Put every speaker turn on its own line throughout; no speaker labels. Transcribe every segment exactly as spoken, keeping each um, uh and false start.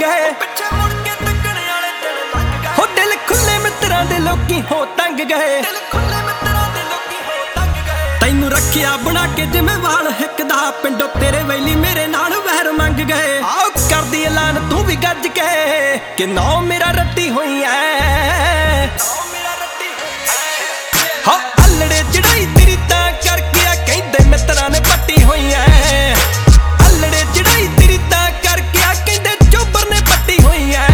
गए हो दिल खुले मित्रां दे लोकी हो तंग गए तैनू रखिया बना के जिमें वाल हिकदा पिंडो तेरे वैली मेरे नाल वैर मंग गए आओ कर दी ऐलान तू भी गज के कि नौ मेरा रट्टी हुई है हाँ अल्लड़े चढ़ाई तेरी तां करके आ कहंदे मित्रां ने पट्टी हुई है अल्लड़े चढ़ाई तेरी तां करके आ कहंदे चोबर ने पट्टी हुई है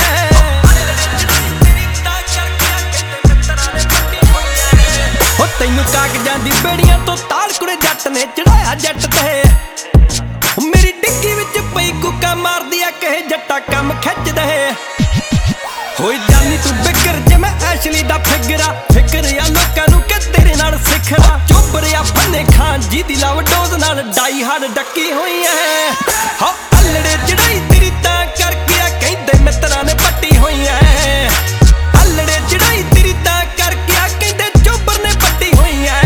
हो तैनू कागजां दी बेड़ियां तो ताल कुड़े जट ने चढ़ाया जट ते मेरी डिग्गी विच पई कुका मार दिया कहे जट्टा कम खिच दे होई जानी तू बिकर जे मैं ऐशली दा फिगरा फिकर या लोकां नू कि तेरे नाल सिखड़ा चोबर या फन्ने खान जी दी लव डोज नाल डाई हार्ड डक्की हुई है हाँ अल्लड़े चढ़ाई तेरी तां करके आ कहंदे मित्रां ने पट्टी हुई है अल्लड़े चढ़ाई तेरी तां करके आ कहंदे चोबर ने पट्टी हुई है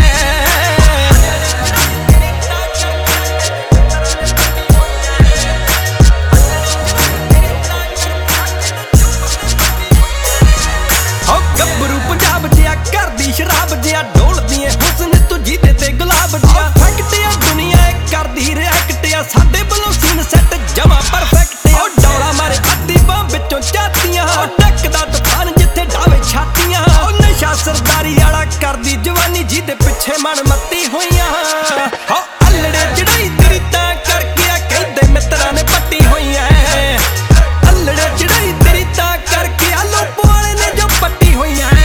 गब्बरू पंजाब जिया घर दी शराब जिया डोल दिए हुसन तू जीते ते गुलाब जिया फैक्टिया दुनिया कर दी रिएक्टिया साडे बलों सीन सेट जमा परफेक्ट ओ डोला मारे अद्धी बां विचों चातियां डकदा तूफान जिथे डावे छातियां ओ नशा सरदारी वाला कर दी जवानी जी दे पिछे मन मत्ती होइयां हो अल्लड़े चढ़ाई तेरी तां करके आ कहंदे मित्रां ने पट्टी होई है अल्लड़े चढ़ाई तेरी तां करके आ लोपो वाले ने जो पट्टी होई है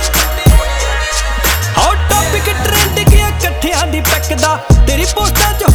हो टॉपिक ट्रेंड किया कट्ठियां दी पैकदा तेरी पोस्टां च